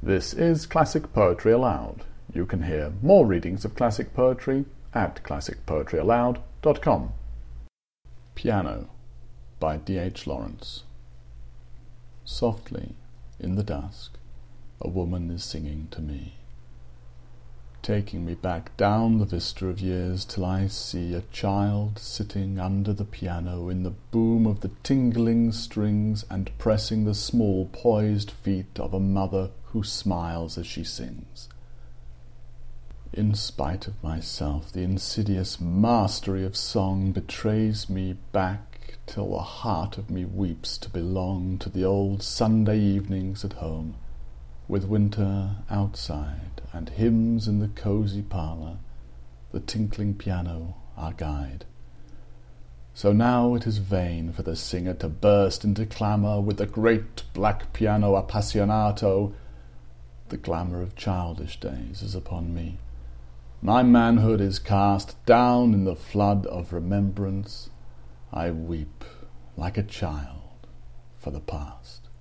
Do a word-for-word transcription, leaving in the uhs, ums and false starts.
This is Classic Poetry Aloud. You can hear more readings of classic poetry at classic poetry aloud dot com. Piano by D H Lawrence. Softly, in the dusk, a woman is singing to me, taking me back down the vista of years till I see a child sitting under the piano in the boom of the tingling strings and pressing the small poised feet of a mother who smiles as she sings. In spite of myself, the insidious mastery of song betrays me back till the heart of me weeps to belong to the old Sunday evenings at home, with winter outside and hymns in the cosy parlour, the tinkling piano our guide. So now it is vain for the singer to burst into clamour with the great black piano appassionato. The glamour of childish days is upon me. My manhood is cast down in the flood of remembrance. I weep like a child for the past.